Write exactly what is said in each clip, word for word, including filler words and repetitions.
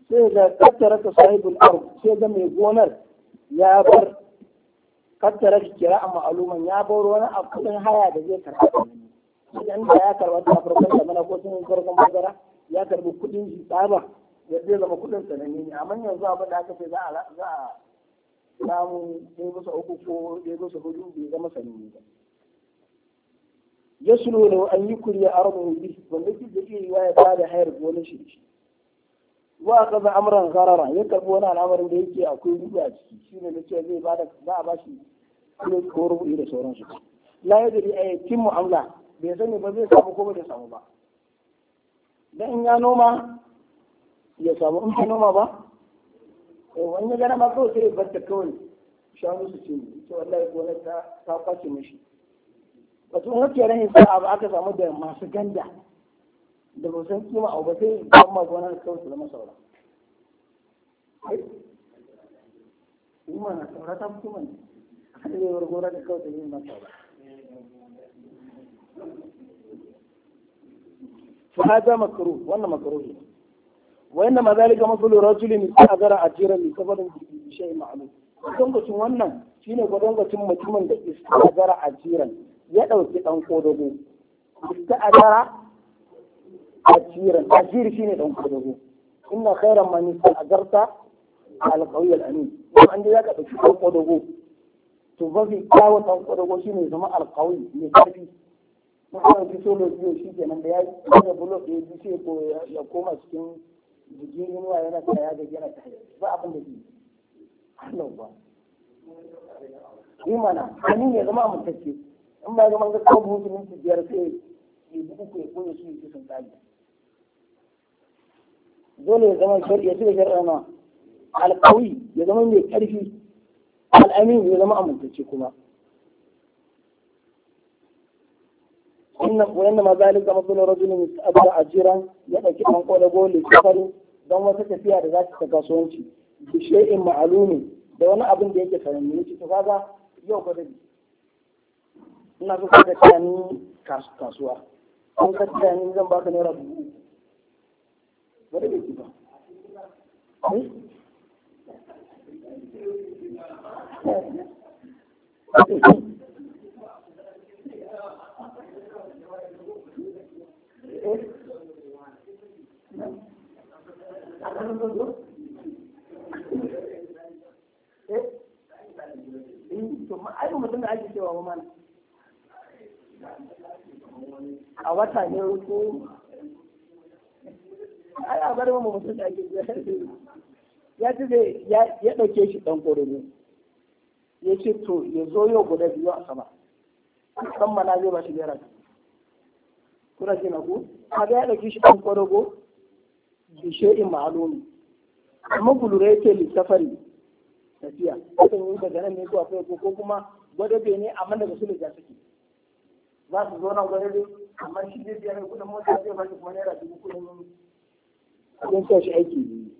sai ga kattara ka sahibul ard sai ga mai gonar ya bar kattara ki kira amma aluman ya bar wani abin haya da zai karɓa idan da ya karɓa ta farkon da mana ko sun farkon bazara ya karɓi kuɗin shi tsaba ya zai zama kuɗin sananne ne amma yanzu abin da aka ce za a za a samu ɗaya bisa uku ko ɗaya bisa hudu bai zama sananne ba yasulu lahu an yukriya ardahu bi wanda ke da iya ya bada hayar gonar shi shi wa kaza amran gharara ya karbi wani al'amarin da yake akwai rubu a ciki shine da cewa zai bada za a bashi kilo ko rubu da sauransu la yadri ayatin mu'amala bai sani ba zai samu ko bai samu ba dan in ya noma ya samu in ya noma ba eh wani gana ma kawai sai bar ta kawai shanu su ce to wallahi gonar ta ta kwace mishi wato wacce rahin sa'a ba aka samu da masu ganda da ba san kima abu ba sai ban ma gonar kawai su zama saura kuma na saura ta fi kuma a kan zai wargora da kawai ta yi masa saura fa hada makruh wannan makruh ne wa inna ma zalika masalu rajulin ista'jara ajiran li sabarin bi shay'in ma'lum don gacin wannan shine gwadon gacin mutumin da ista'jara ajiran ya ɗauki ɗan kodogo ta adara ajiran ajiri shine ɗan kodogo inna khairan man ista'jarta al-qawiy al-amin kuma an da ka ɗauki ɗan kodogo to ba fi kawo ɗan kodogo shine zama al-qawiy mai karfi mun ga ki solo biyo shi kenan da ya ga bulo da ya ce ko ya koma cikin jikin inuwa yana ta ya ga yana ta ba abin da ke Allah ba imana ani ne zama mutacce in ba zama ga kawo buhun minti biyar sai ya buɗe ko ya koya su yi sun tsari dole ya zama shari'a shi da shari'a na alƙawi ya zama mai ƙarfi al'amin ya zama amintacce kuma inna wayanna ma zalika masalu rajulin abda ajiran ya dauki dan koda gole safari dan wata tafiya da za ta kasuwanci bi shay'in ma'lumi da wani abin da yake sananne ne to kaga yau ba dai ina so ka ta ni kasuwa an ka ta ni zan baka naira dubu ba da ki ba a wata ne ko ai a bar mu mutum da ake ya ce ya ɗauke shi ɗan ƙorogo ya ce to ya zo yau guda biyu a sama ɗan mana zai ba shi naira kuna ce na ku kaga ya ɗauki shi ɗan ƙorogo bi shay'in ma'lumi amma gulure yake lissafari tafiya kan yi daga nan ne zuwa kai ko kuma gwadabe ne amma daga su da suke za su zo nan gwadabe amma shi zai biya mai kudin mota zai ba shi kuma naira dubu kudin kudin sa shi aiki ne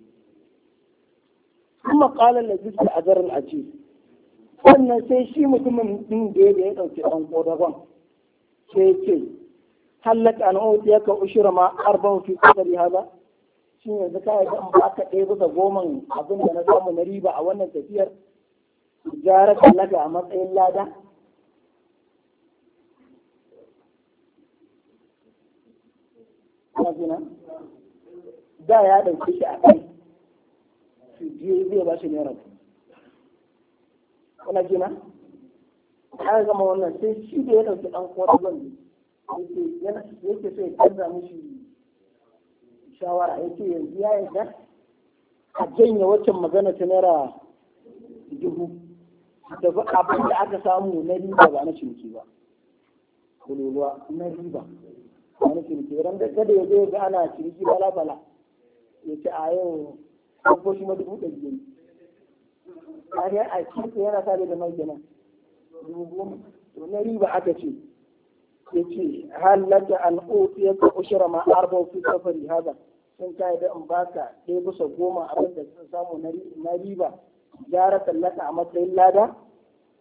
kuma kalan da zai a zarar aji wannan sai shi mutumin din da ya dauke dan kodagon sai ce hallaka an ya ka ushura ma arba'u fi qadri hada shin yanzu ka yi an ba ka ɗaya bisa goman abin da na samu na riba a wannan tafiyar gara tallaka a matsayin lada da ya ɗauke shi a kai su je zai ba shi naira kuna jina ya gama wannan sai shi da ya ɗauki ɗan kodagon yake so ya canza mishi shawara ya ce yanzu ya yarda a janye waccan magana ta naira dubu da abin da aka samu na riba ba na ciniki ba kululuwa na riba ba na ciniki ba da kada ya zai ga ana ciniki bala bala ya ce a yau ko shi ma dubu ɗari ne a ga a cikin yana sa da mai kenan dubu goma to na riba aka ce ya ce halatta an ya ka ushira ma arba fi safari haza sun kai da in baka ɗaya bisa goma abin da sun samu na riba gyara tallata a matsayin lada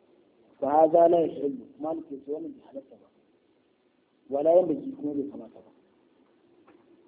ba haza la ya shirya maliki ce wannan bai halatta ba wala yanda ki kuma bai kamata ba